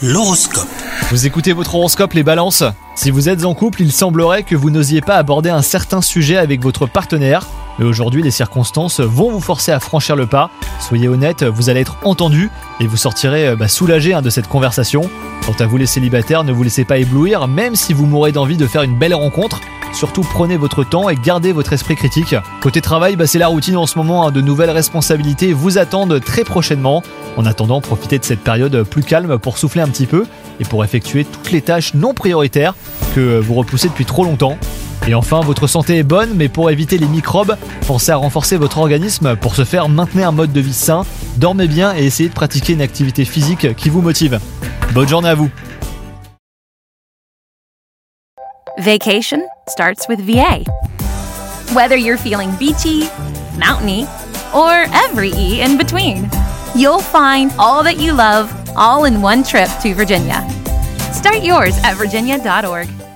L'horoscope. Vous écoutez votre horoscope les balances ? Si vous êtes en couple, il semblerait que vous n'osiez pas aborder un certain sujet avec votre partenaire. Mais aujourd'hui, les circonstances vont vous forcer à franchir le pas. Soyez honnête, vous allez être entendu et vous sortirez soulagé de cette conversation. Quant à vous les célibataires, ne vous laissez pas éblouir, même si vous mourrez d'envie de faire une belle rencontre. Surtout prenez votre temps et gardez votre esprit critique. Côté travail, c'est la routine en ce moment, de nouvelles responsabilités vous attendent très prochainement. En attendant, profitez de cette période plus calme pour souffler un petit peu et pour effectuer toutes les tâches non prioritaires que vous repoussez depuis trop longtemps. Et enfin, votre santé est bonne, mais pour éviter les microbes, pensez à renforcer votre organisme. Pour ce faire, maintenez un mode de vie sain, dormez bien et essayez de pratiquer une activité physique qui vous motive. Bonne journée à vous. Vacation starts with VA. Whether you're feeling beachy, mountainy, or every E in between, you'll find all that you love all in one trip to Virginia. Start yours at virginia.org.